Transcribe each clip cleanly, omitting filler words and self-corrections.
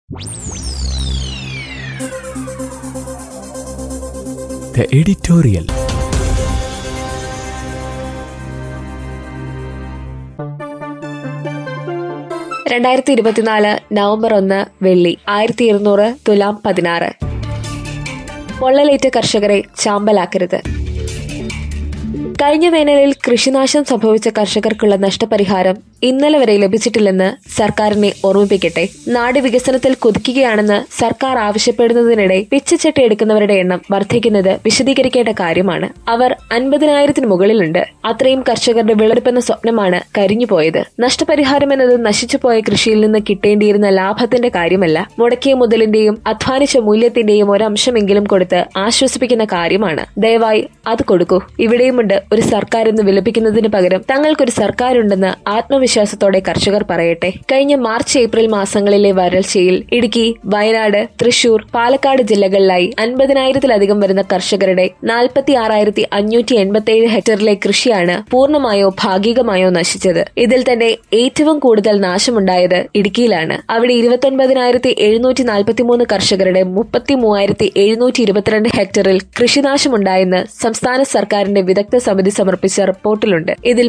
The editorial. November 1 വെള്ളി 1200 തുലാം 16. പൊള്ളലേറ്റ കർഷകരെ ചാമ്പലാക്കരുത്. കഴിഞ്ഞ വേനലിൽ കൃഷിനാശം സംഭവിച്ച കർഷകർക്കുള്ള നഷ്ടപരിഹാരം ഇന്നലെ വരെ ലഭിച്ചിട്ടില്ലെന്ന് സർക്കാരിനെ ഓർമ്മിപ്പിക്കട്ടെ. നാട് വികസനത്തിൽ കുതിക്കുകയാണെന്ന് സർക്കാർ ആവശ്യപ്പെടുന്നതിനിടെ പിച്ചച്ചട്ടി എടുക്കുന്നവരുടെ എണ്ണം വർദ്ധിക്കുന്നത് വിശദീകരിക്കേണ്ട കാര്യമാണ്. അവർ 50,000-ന് മുകളിലുണ്ട്. അത്രയും കർഷകരുടെ വിളവെടുപ്പെന്ന സ്വപ്നമാണ് കരിഞ്ഞുപോയത്. നഷ്ടപരിഹാരം എന്നത് നശിച്ചുപോയ കൃഷിയിൽ നിന്ന് കിട്ടേണ്ടിയിരുന്ന ലാഭത്തിന്റെ കാര്യമല്ല, മുടക്കിയ മുതലിന്റെയും അധ്വാനിച്ച മൂല്യത്തിന്റെയും ഒരംശമെങ്കിലും കൊടുത്ത് ആശ്വസിപ്പിക്കുന്ന കാര്യമാണ്. ദയവായി അത് കൊടുക്കൂ. ഇവിടെയുമുണ്ട് ഒരു സർക്കാർ എന്ന് വിലപിക്കുന്നതിന് പകരം തങ്ങൾക്കൊരു സർക്കാരുണ്ടെന്ന് ആത്മവിശ്വാസത്തോടെ കർഷകർ പറയട്ടെ. കഴിഞ്ഞ മാർച്ച് ഏപ്രിൽ മാസങ്ങളിലെ വരൾച്ചയിൽ ഇടുക്കി, വയനാട്, തൃശൂർ, പാലക്കാട് ജില്ലകളിലായി 50,000-ലധികം വരുന്ന കർഷകരുടെ 46,587 ഹെക്ടറിലെ കൃഷിയാണ് പൂർണ്ണമായോ ഭാഗികമായോ നശിച്ചത്. ഇതിൽ തന്നെ ഏറ്റവും കൂടുതൽ നാശമുണ്ടായത് ഇടുക്കിയിലാണ്. അവിടെ 29,743 കർഷകരുടെ 33,722 ഹെക്ടറിൽ കൃഷിനാശമുണ്ടായെന്ന് സംസ്ഥാന സർക്കാരിന്റെ വിദഗ്ധ സമിതി സമർപ്പിച്ച റിപ്പോർട്ടിലുണ്ട്. ഇതിൽ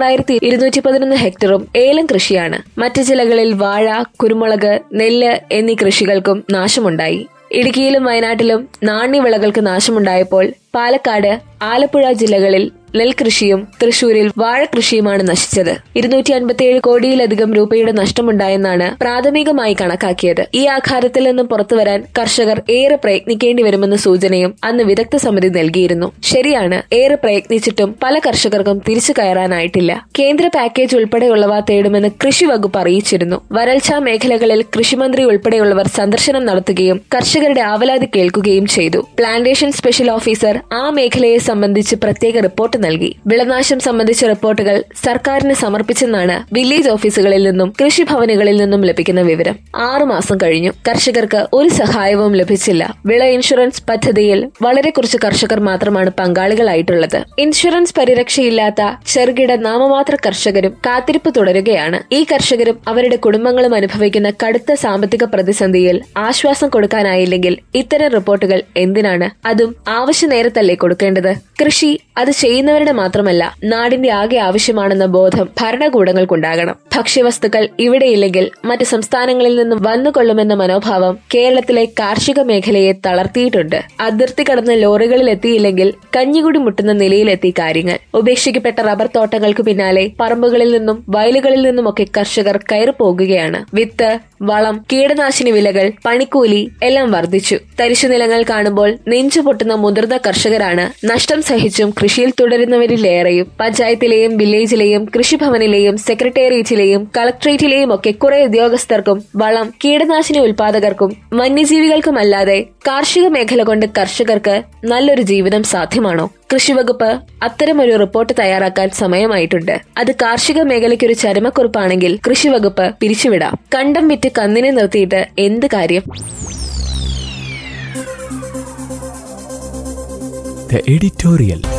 16,211 ഹെക്ടറും ഏലം കൃഷിയാണ്. മറ്റ് ജില്ലകളിൽ വാഴ, കുരുമുളക്, നെല്ല് എന്നീ കൃഷികൾക്കും നാശമുണ്ടായി. ഇടുക്കിയിലും വയനാട്ടിലും നാണ്യവിളകൾക്ക് നാശമുണ്ടായപ്പോൾ പാലക്കാട്, ആലപ്പുഴ ജില്ലകളിൽ നെൽകൃഷിയും തൃശൂരിൽ വാഴകൃഷിയുമാണ് നശിച്ചത്. 257 കോടിയിലധികം രൂപയുടെ നഷ്ടമുണ്ടായെന്നാണ് പ്രാഥമികമായി കണക്കാക്കിയത്. ഈ ആഘാതത്തിൽ നിന്നും പുറത്തുവരാൻ കർഷകർ ഏറെ പ്രയത്നിക്കേണ്ടി വരുമെന്ന സൂചനയും അന്ന് വിദഗ്ധ സമിതി നൽകിയിരുന്നു. ശരിയാണ്, ഏറെ പ്രയത്നിച്ചിട്ടും പല കർഷകർക്കും തിരിച്ചു കയറാനായിട്ടില്ല. കേന്ദ്ര പാക്കേജ് ഉൾപ്പെടെയുള്ളവ തേടുമെന്ന് കൃഷി വകുപ്പ് അറിയിച്ചിരുന്നു. വരൾച്ചാ മേഖലകളിൽ കൃഷിമന്ത്രി ഉൾപ്പെടെയുള്ളവർ സന്ദർശനം നടത്തുകയും കർഷകരുടെ ആവലാതി കേൾക്കുകയും ചെയ്തു. പ്ലാന്റേഷൻ സ്പെഷ്യൽ ഓഫീസർ ആ മേഖലയെ സംബന്ധിച്ച് പ്രത്യേക റിപ്പോർട്ട് നൽകി. വിളനാശം സംബന്ധിച്ച റിപ്പോർട്ടുകൾ സർക്കാരിന് സമർപ്പിച്ചെന്നാണ് വില്ലേജ് ഓഫീസുകളിൽ നിന്നും കൃഷിഭവനുകളിൽ നിന്നും ലഭിക്കുന്ന വിവരം. 6 മാസം കഴിഞ്ഞു. കർഷകർക്ക് ഒരു സഹായവും ലഭിച്ചില്ല. വിള ഇൻഷുറൻസ് പദ്ധതിയിൽ വളരെ കുറച്ച് കർഷകർ മാത്രമാണ് പങ്കാളികളായിട്ടുള്ളത്. ഇൻഷുറൻസ് പരിരക്ഷയില്ലാത്ത ചെറുകിട നാമമാത്ര കർഷകരും കാത്തിരിപ്പ് തുടരുകയാണ്. ഈ കർഷകരും അവരുടെ കുടുംബങ്ങളും അനുഭവിക്കുന്ന കടുത്ത സാമ്പത്തിക പ്രതിസന്ധിയിൽ ആശ്വാസം കൊടുക്കാനായില്ലെങ്കിൽ ഇത്തരം റിപ്പോർട്ടുകൾ എന്തിനാണ്? അതും ആവശ്യ നേരത്തല്ലേ കൊടുക്കേണ്ടത്? കൃഷി അത് ചെയ്യുന്നവരുടെ മാത്രമല്ല, നാടിന്റെ ആകെ ആവശ്യമാണെന്ന ബോധം ഭരണകൂടങ്ങൾക്കുണ്ടാകണം. ഭക്ഷ്യവസ്തുക്കൾ ഇവിടെയില്ലെങ്കിൽ മറ്റ് സംസ്ഥാനങ്ങളിൽ നിന്നും വന്നുകൊള്ളുമെന്ന മനോഭാവം കേരളത്തിലെ കാർഷിക മേഖലയെ തളർത്തിയിട്ടുണ്ട്. അതിർത്തി കടന്ന് ലോറികളിൽ എത്തിയില്ലെങ്കിൽ കഞ്ഞികുടി മുട്ടുന്ന നിലയിലെത്തി കാര്യങ്ങൾ. ഉപേക്ഷിക്കപ്പെട്ട റബ്ബർ തോട്ടങ്ങൾക്ക് പിന്നാലെ പറമ്പുകളിൽ നിന്നും വയലുകളിൽ നിന്നുമൊക്കെ കർഷകർ കയറി പോകുകയാണ്. വിത്ത്, വളം, കീടനാശിനി വിലകൾ, പണിക്കൂലി എല്ലാം വർദ്ധിച്ചു. തരിശുനിലങ്ങൾ കാണുമ്പോൾ നെഞ്ചുപൊട്ടുന്ന മുതിർന്ന കർഷകരാണ് നഷ്ടം സഹിച്ചും കൃഷിയിൽ തുടരുന്നവരിലേറെയും. പഞ്ചായത്തിലെയും വില്ലേജിലെയും കൃഷിഭവനിലെയും സെക്രട്ടേറിയറ്റിലെയും കളക്ടറേറ്റിലെയും ഒക്കെ കുറെ ഉദ്യോഗസ്ഥർക്കും വളം, കീടനാശിനി ഉൽപാദകർക്കും വന്യജീവികൾക്കുമല്ലാതെ കാർഷിക മേഖല കൊണ്ട് കർഷകർക്ക് നല്ലൊരു ജീവിതം സാധ്യമാണോ? കൃഷിവകുപ്പ് അത്തരമൊരു റിപ്പോർട്ട് തയ്യാറാക്കാൻ സമയമായിട്ടുണ്ട്. അത് കാർഷിക മേഖലയ്ക്കൊരു ചരമക്കുറിപ്പാണെങ്കിൽ കൃഷിവകുപ്പ് പിരിച്ചുവിടാം. കണ്ടം വിറ്റ് കന്നിനെ നിർത്തിയിട്ട് എന്ത് കാര്യം? The editorial.